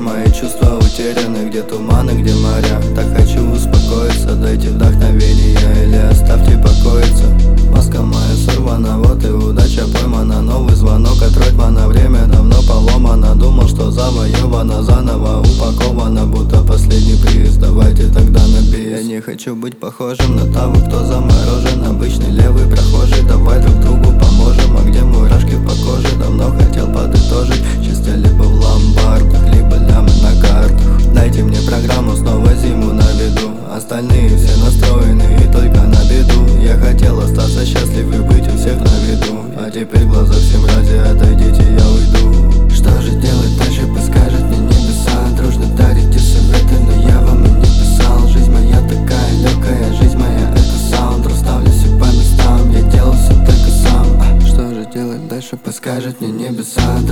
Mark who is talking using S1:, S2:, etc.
S1: Мои чувства утеряны, где туманы, где моря. Так хочу успокоиться, дайте вдохновение или оставьте покоиться. Маска моя сорвана, вот и удача поймана. Новый звонок от Ротмана, время давно поломано. Думал, что завоевано, заново упаковано, будто последний приз, давайте тогда на бис. Я не хочу быть похожим на того, кто заморожен. Обычный левый прохожий, давай друг другу поможем. А где мурашки по коже, давно хотел подытожить. Чисто либо в ломбардах, либо лямы на картах. Дайте мне программу, снова зиму на виду. Остальные все настроены и только на беду. Я хотел остаться счастлив и быть у всех на виду. А теперь в глазах всем ради, отойдите, я уйду. Что же делать дальше, подскажет мне небеса. Дружно дарите советы, но я вам и не писал. Жизнь моя такая легкая, жизнь моя это саунд. Расставлю все по местам, я делал все только сам. Что же делать дальше, подскажет мне небеса.